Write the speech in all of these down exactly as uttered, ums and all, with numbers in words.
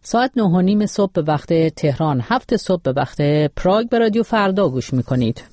ساعت نه و نیم صبح به وقت تهران، هفت صبح به وقت پراگ به رادیو فردا گوش میکنید.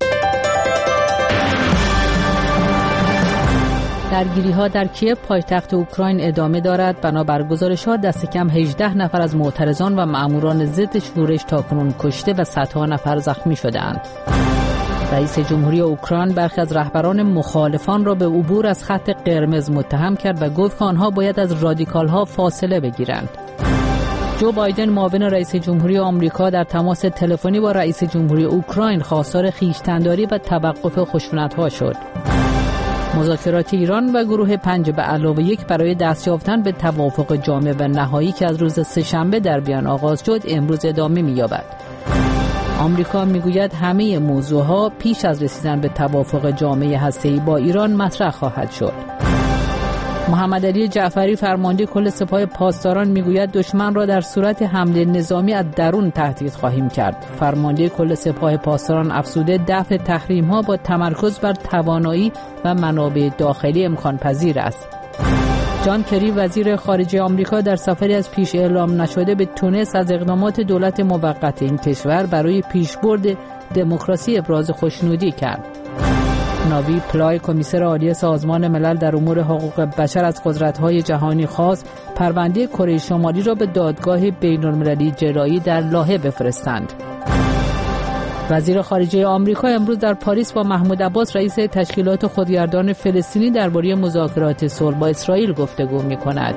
درگیری‌ها در کیف پایتخت اوکراین ادامه دارد. بنابر گزارش‌ها دست کم هجده نفر از معترضان و مأموران ضد شورش تاکنون کشته و صدها نفر زخمی شده‌اند. رئیس جمهوری اوکراین برخی از رهبران مخالفان را به عبور از خط قرمز متهم کرد و گفت که آنها باید از رادیکال‌ها فاصله بگیرند. جو بایدن معاون رئیس جمهوری آمریکا در تماس تلفنی با رئیس جمهوری اوکراین خواستار خویشتن‌داری و توقف خشونت‌ها شد. مذاکرات ایران و گروه پنج به علاوه یک برای دست یافتن به توافق جامع و نهایی که از روز سه‌شنبه در وین آغاز شد امروز ادامه می‌یابد. آمریکا میگوید همه موضوعها پیش از رسیدن به توافق جامع هسته‌ای با ایران مطرح خواهد شد. محمد علی جعفری فرمانده کل سپاه پاسداران میگوید دشمن را در صورت حمله نظامی از درون تهدید خواهیم کرد. فرمانده کل سپاه پاسداران افزوده دفع تحریم‌ها با تمرکز بر توانایی و منابع داخلی امکان پذیر است. جان کری وزیر خارجه آمریکا در سفری از پیش اعلام نشده به تونس از اقدامات دولت موقت این کشور برای پیشبرد دموکراسی ابراز خوشنودی کرد. ناوی پلای کمیسر عالی سازمان ملل در امور حقوق بشر از قدرت‌های جهانی خواست پرونده کره شمالی را به دادگاه بین‌المللی جنایی در لاهه بفرستند. وزیر خارجه آمریکا امروز در پاریس با محمود عباس رئیس تشکیلات خودگردان فلسطینی درباره مذاکرات صلح با اسرائیل گفتگو می‌کند.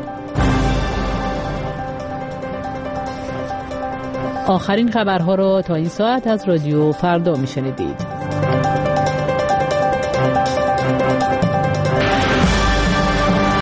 آخرین خبرها را تا این ساعت از رادیو فردا می‌شنیدید.